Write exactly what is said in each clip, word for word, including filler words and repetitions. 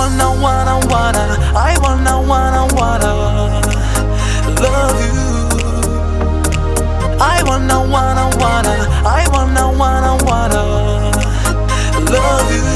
wanna, wanna, wanna, I wanna, wanna, wanna love you. I wanna, wanna, wanna, I wanna, wanna, wanna love you.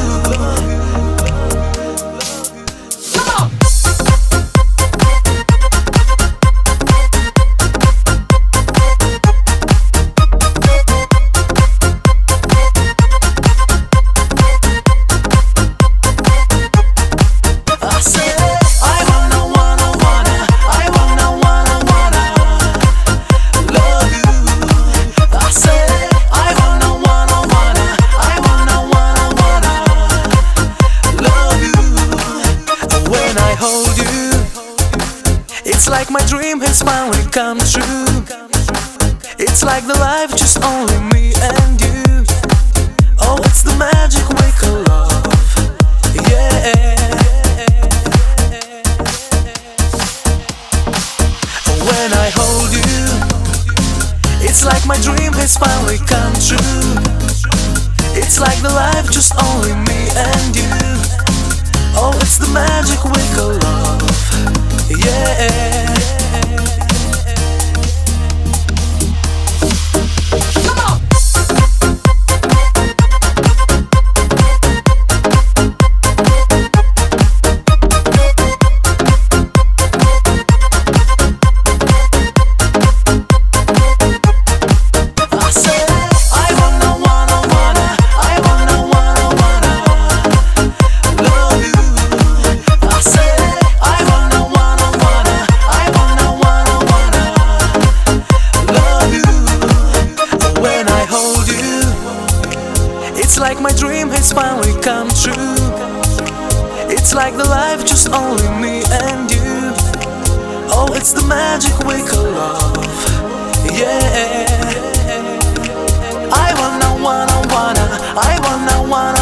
It's like my dream has finally come true. It's like the life just only me and you. Oh, it's the magic we call love. Yeah. When I hold you, it's like my dream has finally come true. It's like the life just only me and you. Oh, it's the magic we call love. Yeah. It's like my dream has finally come true. It's like the life just only me and you. Oh, it's the magic we call love. Yeah. I wanna, wanna, wanna, I wanna, wanna